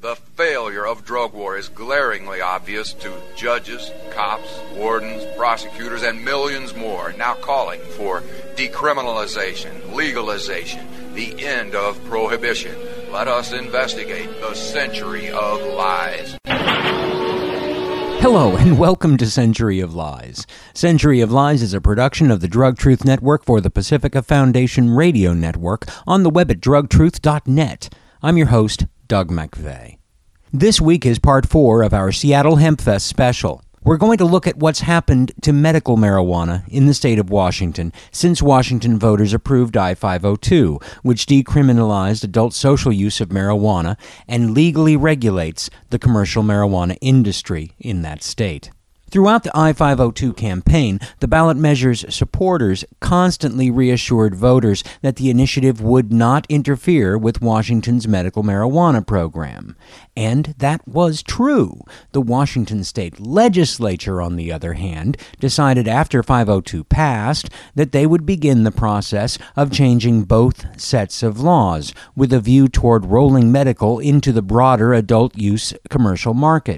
The failure of drug war is glaringly obvious to judges, cops, wardens, prosecutors, and millions more now calling for decriminalization, legalization, the end of prohibition. Let us investigate the century of lies. Hello and welcome to Century of Lies. Century of Lies is a production of the Drug Truth Network for the Pacifica Foundation Radio Network on the web at drugtruth.net. I'm your host, Doug McVeigh. This week is part 4 of our Seattle HempFest special. We're going to look at what's happened to medical marijuana in the state of Washington since Washington voters approved I-502, which decriminalized adult social use of marijuana and legally regulates the commercial marijuana industry in that state. Throughout the I-502 campaign, the ballot measure's supporters constantly reassured voters that the initiative would not interfere with Washington's medical marijuana program. And that was true. The Washington state legislature, on the other hand, decided after 502 passed that they would begin the process of changing both sets of laws with a view toward rolling medical into the broader adult use commercial market.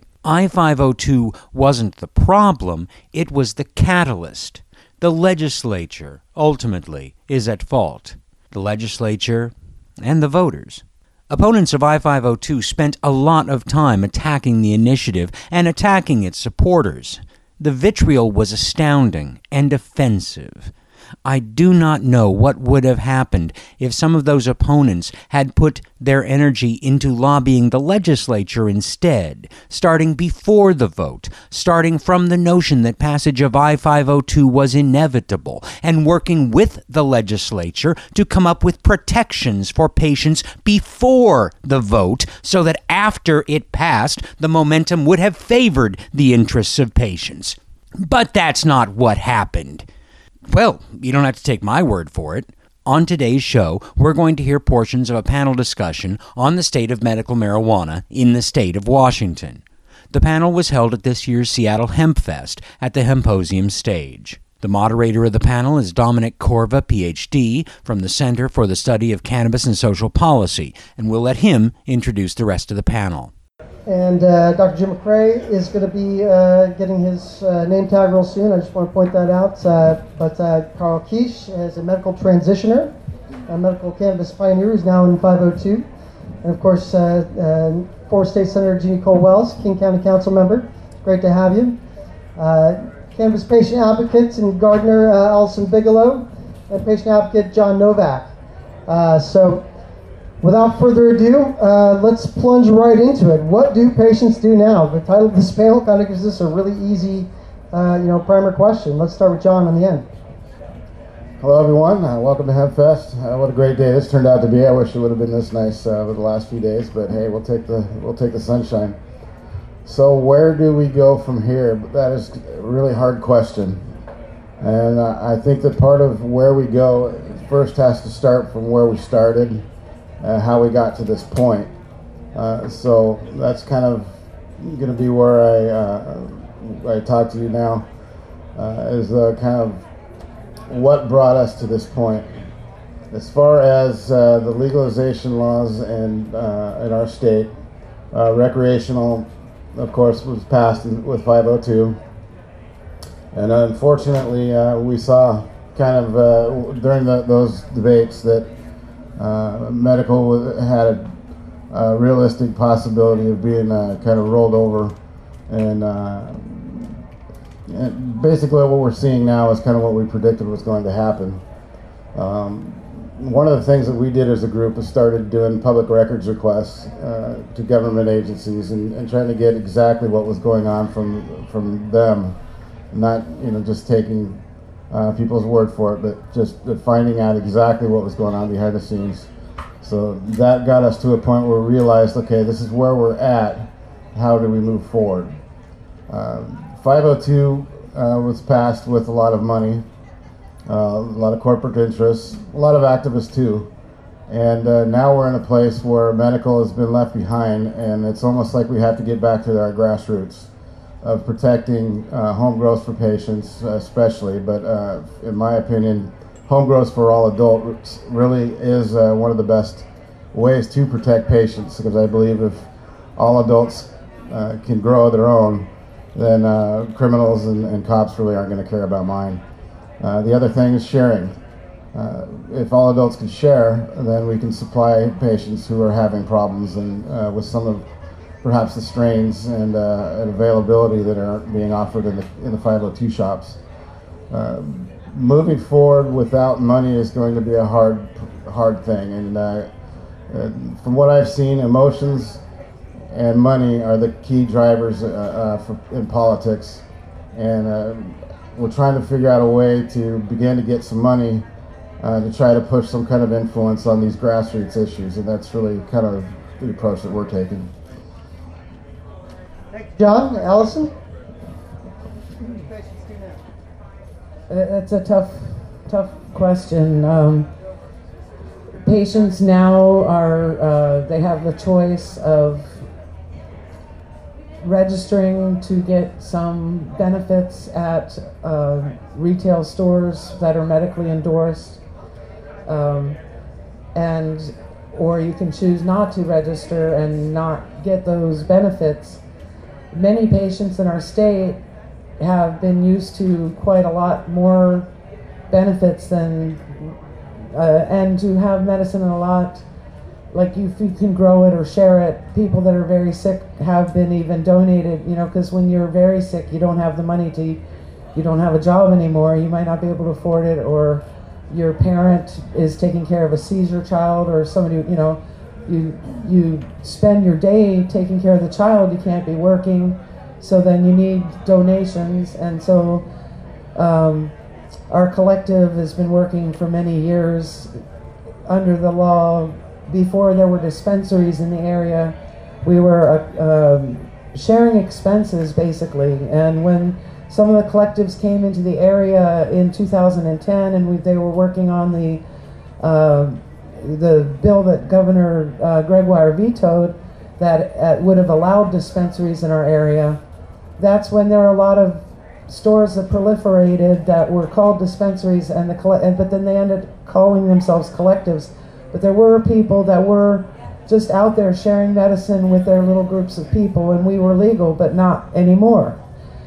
I-502 wasn't the problem, it was the catalyst. The legislature, ultimately, is at fault. The legislature and the voters. Opponents of I-502 spent a lot of time attacking the initiative and attacking its supporters. The vitriol was astounding and offensive. I do not know what would have happened if some of those opponents had put their energy into lobbying the legislature instead, starting before the vote, starting from the notion that passage of I-502 was inevitable, and working with the legislature to come up with protections for patients before the vote so that after it passed, the momentum would have favored the interests of patients. But that's not what happened. Well, you don't have to take my word for it. On today's show, we're going to hear portions of a panel discussion on the state of medical marijuana in the state of Washington. The panel was held at this year's Seattle HempFest at the Hemposium stage. The moderator of the panel is Dominic Corva, Ph.D., from the Center for the Study of Cannabis and Social Policy, and we'll let him introduce the rest of the panel. And Dr. Jim McCrae is going to be getting his name tag real soon. I just want to point that out. But Carl Keish is a medical transitioner, a medical cannabis pioneer who's now in 502. And of course, former State Senator Jeannie Cole Wells, King County Council member. Great to have you. Cannabis patient advocate in Gardner, Allison Bigelow, and patient advocate John Novak. Without further ado, let's plunge right into it. What do patients do now? The title of this panel kind of gives us a really easy, primer question. Let's start with John on the end. Hello, everyone. Welcome to HempFest. What a great day this turned out to be. I wish it would have been this nice over the last few days, but hey, we'll take the sunshine. So where do we go from here? That is a really hard question, and I think that part of where we go first has to start from where we started. How we got to this point. So that's kind of going to be where I talk to you now, is kind of what brought us to this point. As far as the legalization laws in our state, recreational, of course, was passed with 502. And unfortunately, we saw kind of during those debates that medical had a realistic possibility of being kind of rolled over, and basically what we're seeing now is kind of what we predicted was going to happen. One of the things that we did as a group is started doing public records requests to government agencies and trying to get exactly what was going on from them, not just taking people's word for it, but just finding out exactly what was going on behind the scenes. So that got us to a point where we realized, okay, this is where we're at. How do we move forward? 502 was passed with a lot of money, a lot of corporate interests, a lot of activists too. And now we're in a place where medical has been left behind, and it's almost like we have to get back to our grassroots of protecting home growth for patients especially, but in my opinion, home growth for all adults really is one of the best ways to protect patients, because I believe if all adults can grow their own, then criminals and cops really aren't going to care about mine. The other thing is sharing. If all adults can share, then we can supply patients who are having problems and with some of perhaps the strains and availability that are being offered in the 502 shops. Moving forward without money is going to be a hard thing, and from what I've seen, emotions and money are the key drivers in politics, and we're trying to figure out a way to begin to get some money to try to push some kind of influence on these grassroots issues, and that's really kind of the approach that we're taking. John, Allison? It's a tough question. Patients now they have the choice of registering to get some benefits at retail stores that are medically endorsed, or you can choose not to register and not get those benefits. Many patients in our state have been used to quite a lot more benefits than and to have medicine in a lot, like if you can grow it or share it. People that are very sick have been even donated, because when you're very sick, you don't have the money you don't have a job anymore, you might not be able to afford it, or your parent is taking care of a seizure child, or somebody, you spend your day taking care of the child, you can't be working, so then you need donations. And so our collective has been working for many years under the law. Before there were dispensaries in the area, we were sharing expenses basically, and when some of the collectives came into the area in 2010 and they were working on the bill that Governor Gregoire vetoed that would have allowed dispensaries in our area. That's when there were a lot of stores that proliferated that were called dispensaries, but then they ended up calling themselves collectives. But there were people that were just out there sharing medicine with their little groups of people, and we were legal, but not anymore.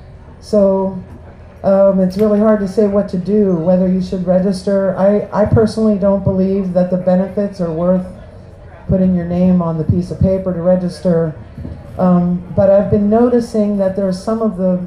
So it's really hard to say what to do, whether you should register. I personally don't believe that the benefits are worth putting your name on the piece of paper to register. But I've been noticing that there's some of the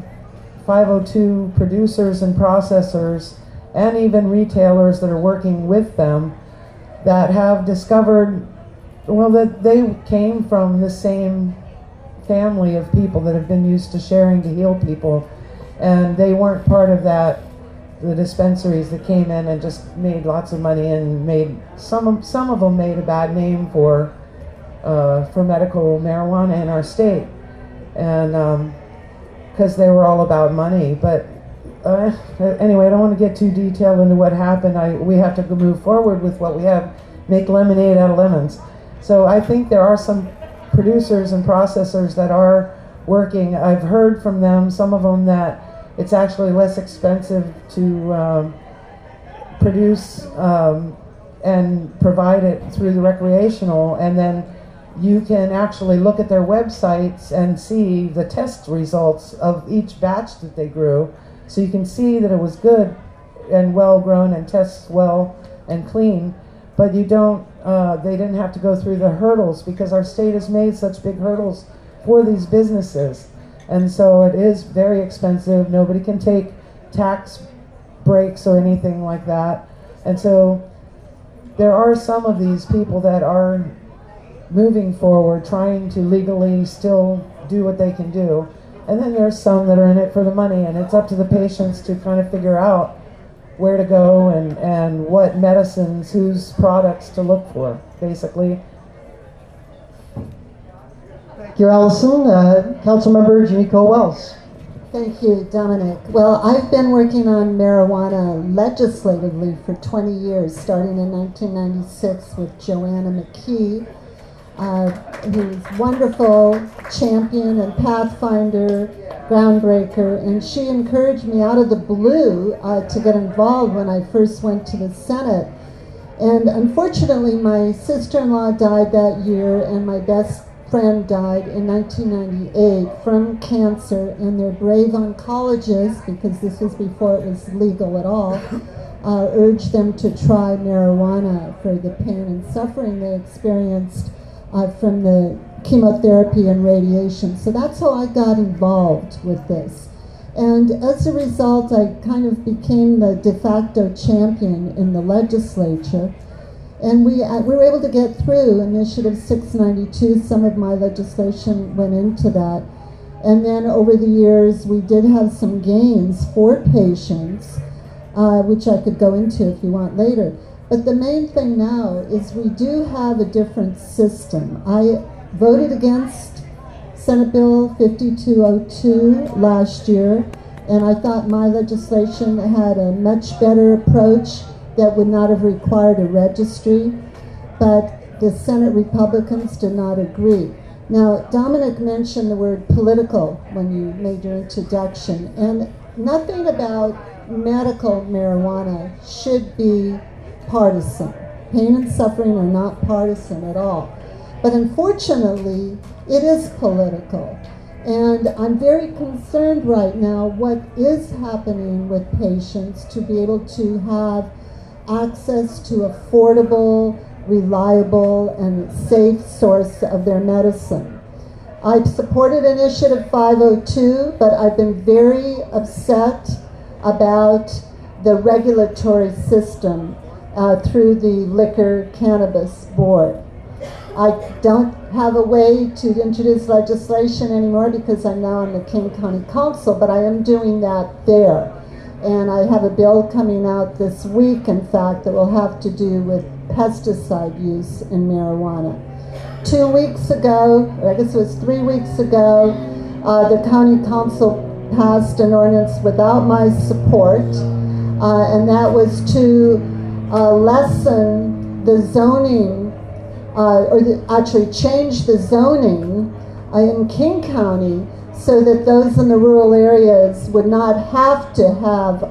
502 producers and processors and even retailers that are working with them that have discovered, that they came from the same family of people that have been used to sharing to heal people, and they weren't part of the dispensaries that came in and just made lots of money and made some of them made a bad name for medical marijuana in our state, and because they were all about money. But anyway, I don't want to get too detailed into what happened. We have to move forward with what we have, make lemonade out of lemons. So I think there are some producers and processors that are working. I've heard from them, some of them, that it's actually less expensive to produce and provide it through the recreational, and then you can actually look at their websites and see the test results of each batch that they grew. So you can see that it was good and well grown and tests well and clean, but you don't. They didn't have to go through the hurdles because our state has made such big hurdles for these businesses, and so it is very expensive. Nobody can take tax breaks or anything like that, and so there are some of these people that are moving forward, trying to legally still do what they can do. And then there's some that are in it for the money, and it's up to the patients to kind of figure out where to go and what medicines, whose products to look for, basically. Thank you, Allison. Councilmember Janiko Wells. Thank you, Dominic. Well, I've been working on marijuana legislatively for 20 years, starting in 1996 with Joanna McKee, who's wonderful champion and pathfinder, groundbreaker, and she encouraged me out of the blue to get involved when I first went to the Senate. And unfortunately, my sister-in-law died that year, and my best friend died in 1998 from cancer, and their brave oncologists, because this was before it was legal at all, urged them to try marijuana for the pain and suffering they experienced from the chemotherapy and radiation. So that's how I got involved with this. And as a result, I kind of became the de facto champion in the legislature. And we were able to get through Initiative 692. Some of my legislation went into that. And then over the years, we did have some gains for patients, which I could go into if you want later. But the main thing now is we do have a different system. I voted against Senate Bill 5202 last year, and I thought my legislation had a much better approach that would not have required a registry, but the Senate Republicans did not agree. Now, Dominic mentioned the word political when you made your introduction, and nothing about medical marijuana should be partisan. Pain and suffering are not partisan at all. But unfortunately, it is political. And I'm very concerned right now what is happening with patients to be able to have access to affordable, reliable, and safe source of their medicine. I've supported Initiative 502, but I've been very upset about the regulatory system through the Liquor Cannabis Board. I don't have a way to introduce legislation anymore because I'm now on the King County Council, but I am doing that there. And I have a bill coming out this week, in fact, that will have to do with pesticide use in marijuana. 2 weeks ago, or I guess it was 3 weeks ago, the County Council passed an ordinance without my support, and that was to lessen the zoning, actually change the zoning in King County so that those in the rural areas would not have to have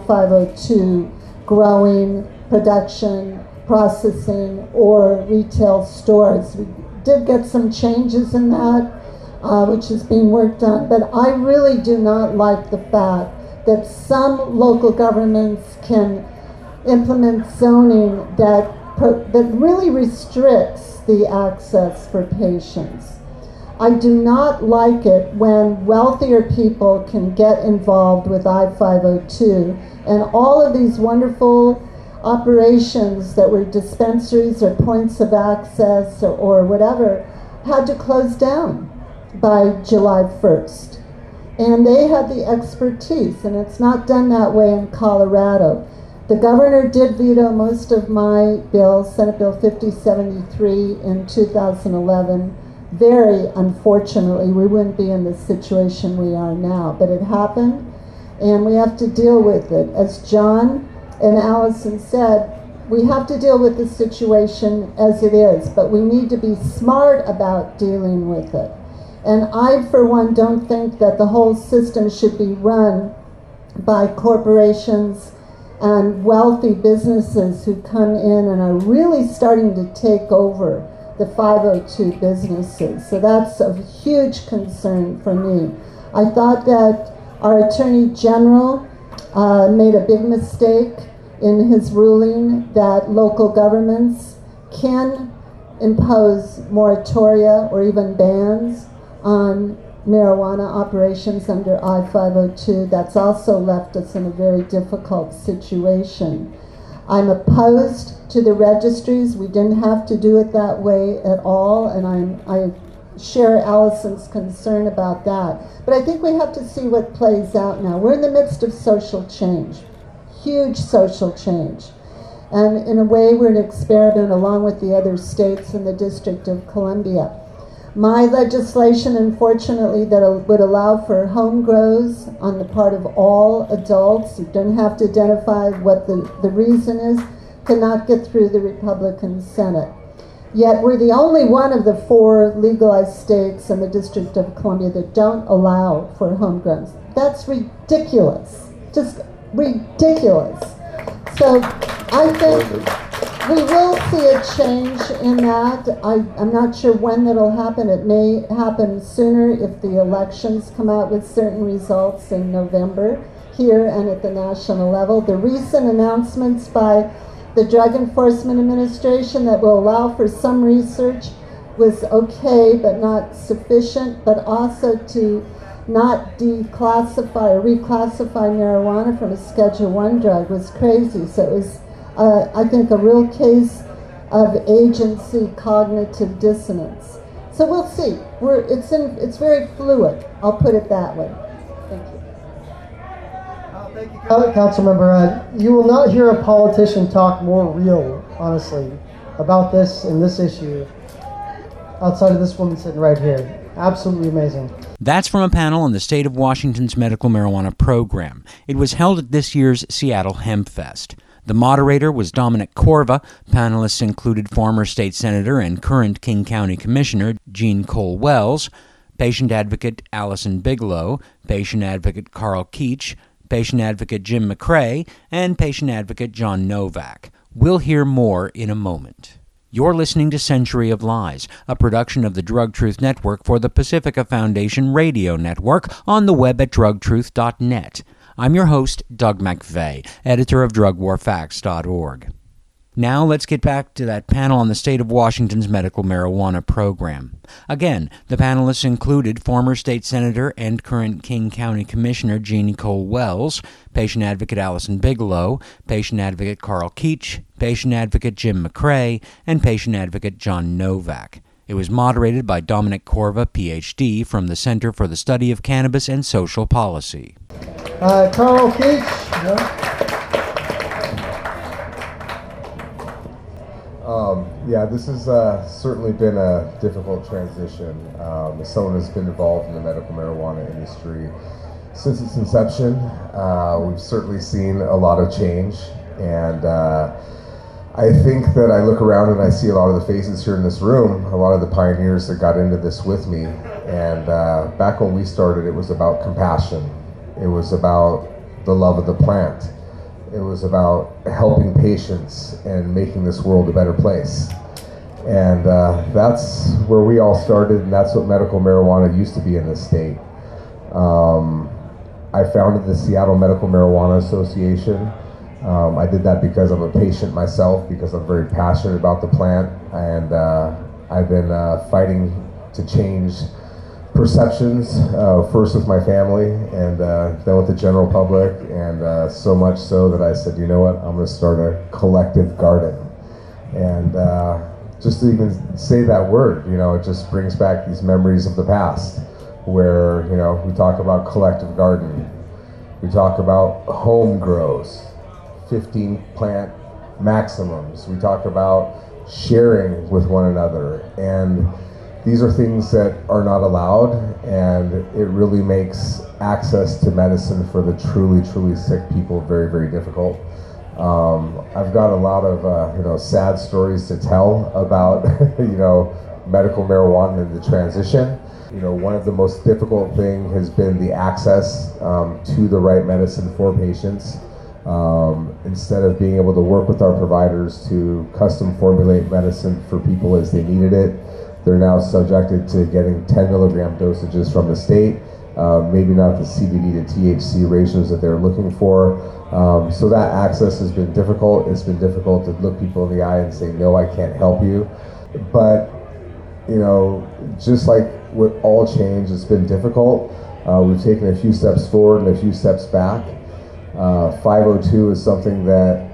I-502 growing, production, processing, or retail stores. We did get some changes in that, which is being worked on, but I really do not like the fact that some local governments can implement zoning that really restricts the access for patients. I do not like it when wealthier people can get involved with I-502, and all of these wonderful operations that were dispensaries or points of access or whatever had to close down by July 1st. And they had the expertise, and it's not done that way in Colorado. The governor did veto most of my bills, Senate Bill 5073 in 2011. Very unfortunately, we wouldn't be in the situation we are now, but it happened, and we have to deal with it. As John and Allison said, we have to deal with the situation as it is, but we need to be smart about dealing with it. And I, for one, don't think that the whole system should be run by corporations and wealthy businesses who come in and are really starting to take over the 502 businesses. So that's a huge concern for me. I thought that our Attorney General made a big mistake in his ruling that local governments can impose moratoria or even bans on marijuana operations under I-502. That's also left us in a very difficult situation. I'm opposed to the registries. We didn't have to do it that way at all, and I share Allison's concern about that. But I think we have to see what plays out now. We're in the midst of social change, huge social change. And in a way, we're an experiment along with the other states in the District of Columbia. My legislation, unfortunately, that would allow for home grows on the part of all adults, you don't have to identify what the reason is, cannot get through the Republican Senate. Yet we're the only one of the 4 legalized states in the District of Columbia that don't allow for home grows. That's ridiculous, just ridiculous. So I think We will see a change in that. I'm not sure when that'll happen. It may happen sooner if the elections come out with certain results in November here and at the national level. The recent announcements by the Drug Enforcement Administration that will allow for some research was okay, but not sufficient, but also to not declassify or reclassify marijuana from a Schedule I drug was crazy. So it was, I think, a real case of agency cognitive dissonance. So we'll see. It's very fluid. I'll put it that way. Thank you. Thank you, Councilmember. You will not hear a politician talk more real, honestly, about this and this issue outside of this woman sitting right here. Absolutely amazing. That's from a panel on the state of Washington's medical marijuana program. It was held at this year's Seattle HempFest. The moderator was Dominic Corva. Panelists included former state senator and current King County Commissioner Jean Cole Wells, patient advocate Allison Bigelow, patient advocate Carl Keach, patient advocate Jim McCray, and patient advocate John Novak. We'll hear more in a moment. You're listening to Century of Lies, a production of the Drug Truth Network for the Pacifica Foundation Radio Network on the web at drugtruth.net. I'm your host, Doug McVeigh, editor of drugwarfacts.org. Now let's get back to that panel on the state of Washington's medical marijuana program. Again, the panelists included former state senator and current King County Commissioner Jean Cole Wells, patient advocate Allison Bigelow, patient advocate Carl Keach, patient advocate Jim McCray, and patient advocate John Novak. It was moderated by Dominic Corva, Ph.D., from the Center for the Study of Cannabis and Social Policy. Carl Keach. This has certainly been a difficult transition. As someone who's been involved in the medical marijuana industry since its inception, we've certainly seen a lot of change, and I think that I look around and I see a lot of the faces here in this room, a lot of the pioneers that got into this with me, and back when we started, it was about compassion. It was about the love of the plant. It was about helping patients and making this world a better place. And that's where we all started, and that's what medical marijuana used to be in this state. I founded the Seattle Medical Marijuana Association. I did that because I'm a patient myself, because I'm very passionate about the plant, and I've been fighting to change perceptions, first with my family, and then with the general public, and so much so that I said, you know what, I'm going to start a collective garden. And just to even say that word, it just brings back these memories of the past, where, we talk about collective garden, we talk about home grows, 15 plant maximums, we talk about sharing with one another, and these are things that are not allowed, and it really makes access to medicine for the truly, truly sick people very, very difficult. I've got a lot of, sad stories to tell about, medical marijuana and the transition. One of the most difficult things has been the access to the right medicine for patients. Instead of being able to work with our providers to custom formulate medicine for people as they needed it, they're now subjected to getting 10 milligram dosages from the state, maybe not the CBD to THC ratios that they're looking for. So that access has been difficult. It's been difficult to look people in the eye and say, no, I can't help you. But, just like with all change, it's been difficult. We've taken a few steps forward and a few steps back. 502 is something that,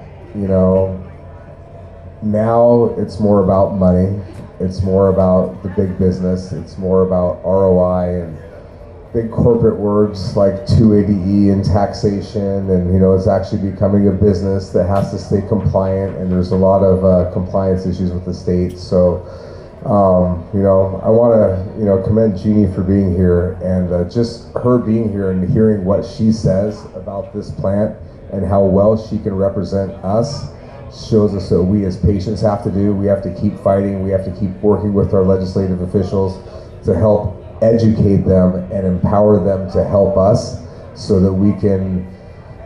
now it's more about money. It's more about the big business. It's more about ROI and big corporate words like 280E and taxation, and it's actually becoming a business that has to stay compliant, and there's a lot of compliance issues with the state. So, I want to commend Jeannie for being here, and just her being here and hearing what she says about this plant and how well she can represent us shows us that we as patients have to do. We have to keep fighting. We have to keep working with our legislative officials to help educate them and empower them to help us so that we can,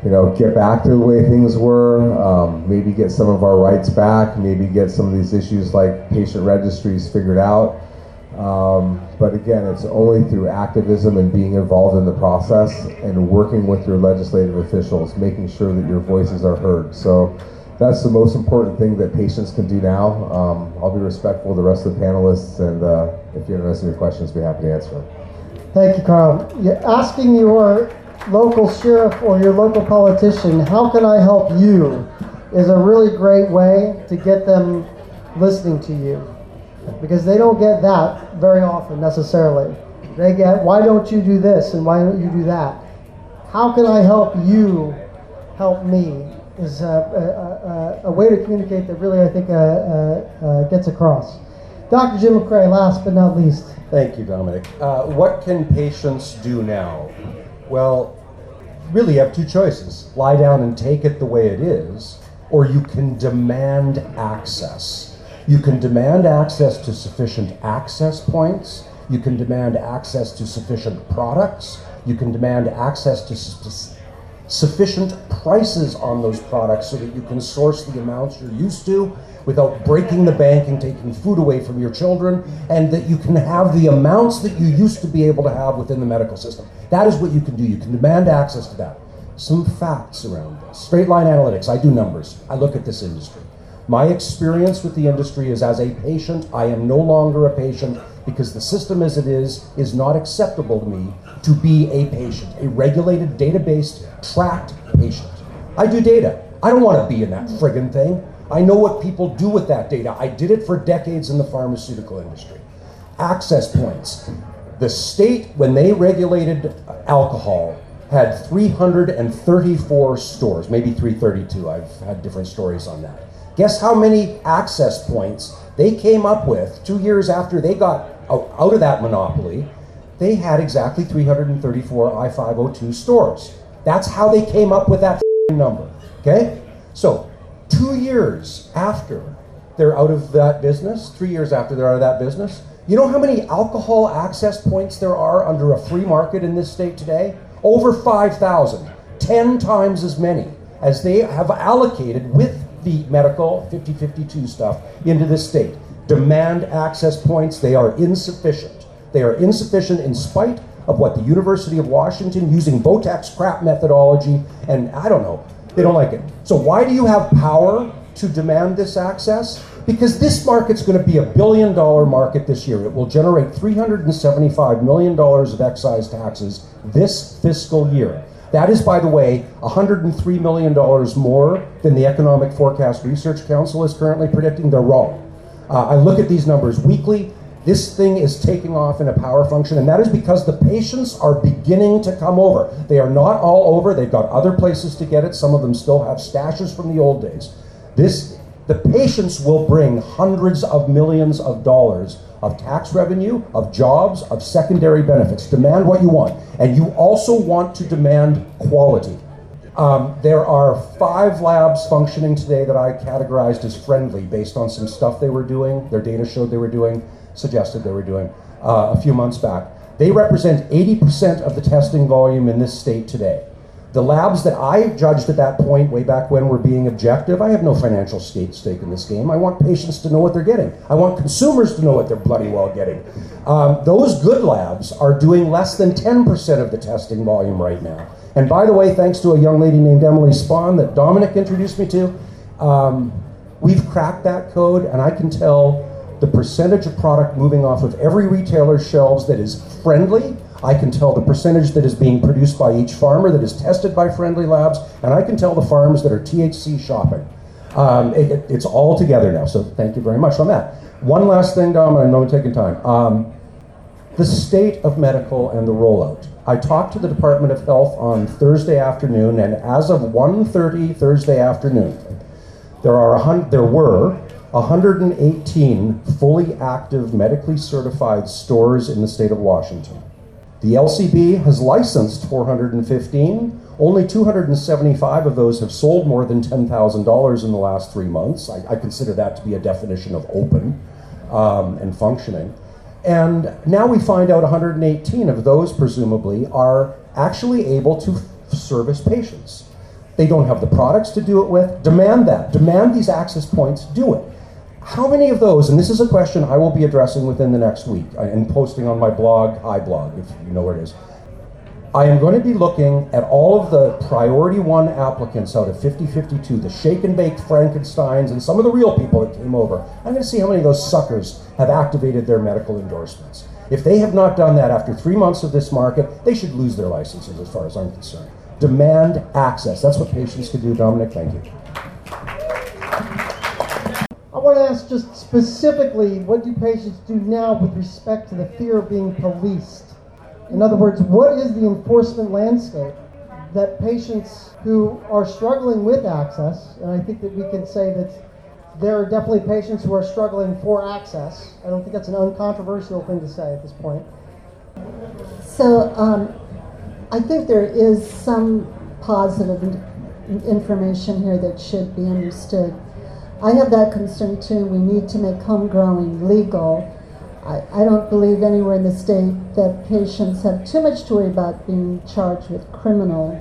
get back to the way things were, maybe get some of our rights back, maybe get some of these issues like patient registries figured out. But again, it's only through activism and being involved in the process and working with your legislative officials, making sure that your voices are heard. So that's the most important thing that patients can do now. I'll be respectful of the rest of the panelists, and if you have any questions, be happy to answer them. Thank you, Carl. Asking your local sheriff or your local politician, how can I help you, is a really great way to get them listening to you. Because they don't get that very often necessarily. They get, why don't you do this and why don't you do that? How can I help you help me is a way to communicate that really I think gets across. Dr. Jim McCray, last but not least. Thank you, Dominic. What can patients do now? Well, really you have two choices. Lie down and take it the way it is, or you can demand access. You can demand access to sufficient access points. You can demand access to sufficient products. You can demand access to sufficient prices on those products so that you can source the amounts you're used to without breaking the bank and taking food away from your children, and that you can have the amounts that you used to be able to have within the medical system. That is what you can do. You can demand access to that. Some facts around this. Straight line analytics. I do numbers. I look at this industry. My experience with the industry is as a patient. I am no longer a patient because the system as it is not acceptable to me to be a patient, a regulated, data-based, tracked patient. I do data. I don't want to be in that friggin' thing. I know what people do with that data. I did it for decades in the pharmaceutical industry. Access points. The state, when they regulated alcohol, had 334 stores, maybe 332. I've had different stories on that. Guess how many access points they came up with 2 years after they got out of that monopoly? They had exactly 334 I-502 stores. That's how they came up with that number, okay? So 2 years after they're out of that business, 3 years after they're out of that business, you know how many alcohol access points there are under a free market in this state today? Over 5,000, 10 times as many as they have allocated with the medical 5052 stuff into this state. Demand access points, they are insufficient. They are insufficient in spite of what the University of Washington, using Botex crap methodology, and I don't know, they don't like it. So why do you have power to demand this access? Because this market's going to be $1 billion market this year. It will generate $375 million of excise taxes this fiscal year. That is, by the way, $103 million more than the Economic Forecast Research Council is currently predicting. They're wrong. I look at these numbers weekly. This thing is taking off in a power function, and that is because the patients are beginning to come over. They are not all over. They've got other places to get it. Some of them still have stashes from the old days. The patients will bring hundreds of millions of dollars of tax revenue, of jobs, of secondary benefits. Demand what you want. And you also want to demand quality. There are 5 labs functioning today that I categorized as friendly based on some stuff they were doing, their data showed they were doing, suggested they were doing a few months back. They represent 80% of the testing volume in this state today. The labs that I judged at that point, way back when, were being objective. I have no financial stake in this game. I want patients to know what they're getting. I want consumers to know what they're bloody well getting. Those good labs are doing less than 10% of the testing volume right now. And by the way, thanks to a young lady named Emily Spahn that Dominic introduced me to, we've cracked that code, and I can tell the percentage of product moving off of every retailer's shelves that is friendly. I can tell the percentage that is being produced by each farmer that is tested by Friendly Labs, and I can tell the farms that are THC shopping. It's all together now, so thank you very much on that. One last thing, Dom, and I know I'm taking time. The state of medical and the rollout. I talked to the Department of Health on Thursday afternoon, and as of 1:30 Thursday afternoon, there were 118 fully active, medically certified stores in the state of Washington. The LCB has licensed 415. Only 275 of those have sold more than $10,000 in the last 3 months. I consider that to be a definition of open and functioning. And now we find out 118 of those, presumably, are actually able to service patients. They don't have the products to do it with. Demand that. Demand these access points do it. How many of those, and this is a question I will be addressing within the next week and posting on my blog, iBlog, if you know where it is. I am going to be looking at all of the priority 1 applicants out of 5052, the shake and baked Frankensteins and some of the real people that came over. I'm going to see how many of those suckers have activated their medical endorsements. If they have not done that after 3 months of this market, they should lose their licenses as far as I'm concerned. Demand access. That's what patients can do. Dominic, thank you. I want to ask just specifically, what do patients do now with respect to the fear of being policed? In other words, what is the enforcement landscape that patients who are struggling with access, and I think that we can say that there are definitely patients who are struggling for access. I don't think that's an uncontroversial thing to say at this point. So I think there is some positive information here that should be understood. I have that concern too. We need to make home growing legal. I don't believe anywhere in the state that patients have too much to worry about being charged with criminal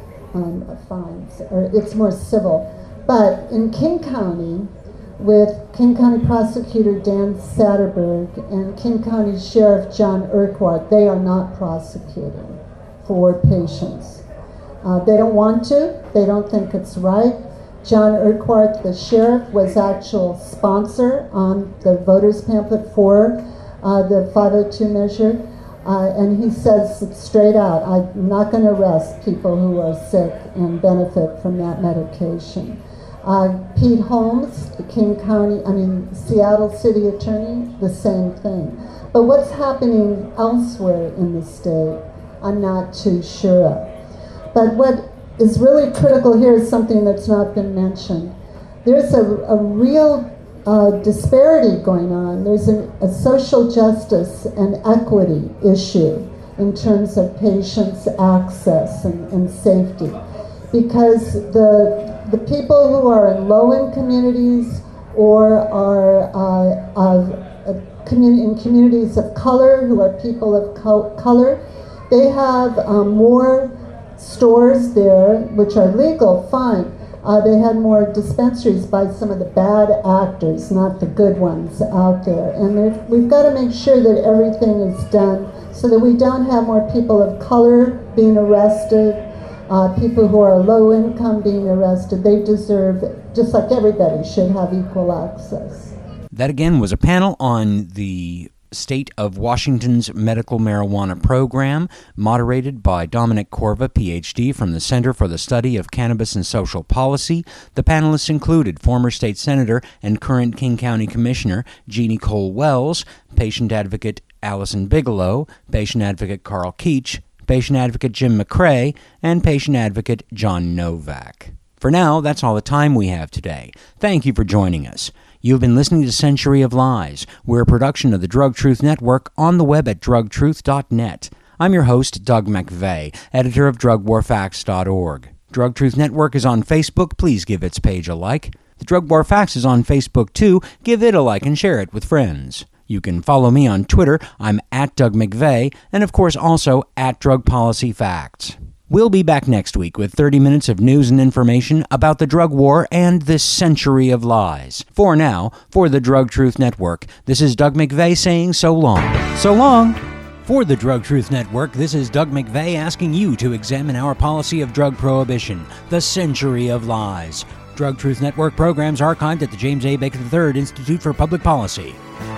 fines, or it's more civil. But in King County, with King County Prosecutor Dan Satterberg and King County Sheriff John Urquhart, they are not prosecuting for patients. They don't want to. They don't think it's right. John Urquhart, the sheriff, was actual sponsor on the voters pamphlet for the 502 measure, and he says it straight out, I'm not going to arrest people who are sick and benefit from that medication. Pete Holmes, the Seattle City Attorney, the same thing. But what's happening elsewhere in the state, I'm not too sure of. But what is really critical here is something that's not been mentioned. There's a real disparity going on. There's a social justice and equity issue in terms of patients' access and safety. Because the people who are in low-income communities or are in communities of color, who are people of color, they have more stores there, which are legal, fine. They had more dispensaries by some of the bad actors, not the good ones out there. And we've got to make sure that everything is done so that we don't have more people of color being arrested, people who are low income being arrested. They deserve, just like everybody should have equal access. That again was a panel on the State of Washington's medical marijuana program, moderated by Dominic Corva, Ph.D., from the Center for the Study of Cannabis and Social Policy. The panelists included former state senator and current King County Commissioner Jeannie Cole Wells, patient advocate Allison Bigelow, patient advocate Carl Keach, patient advocate Jim McCray, and patient advocate John Novak. For now, that's all the time we have today. Thank you for joining us. You've been listening to Century of Lies. We're a production of the Drug Truth Network on the web at drugtruth.net. I'm your host, Doug McVeigh, editor of drugwarfacts.org. Drug Truth Network is on Facebook. Please give its page a like. The Drug War Facts is on Facebook too. Give it a like and share it with friends. You can follow me on Twitter. I'm at Doug McVeigh, and of course also at Drug Policy Facts. We'll be back next week with 30 minutes of news and information about the drug war and this century of lies. For now, for the Drug Truth Network, this is Doug McVeigh saying so long. So long! For the Drug Truth Network, this is Doug McVeigh asking you to examine our policy of drug prohibition, the century of lies. Drug Truth Network programs archived at the James A. Baker III Institute for Public Policy.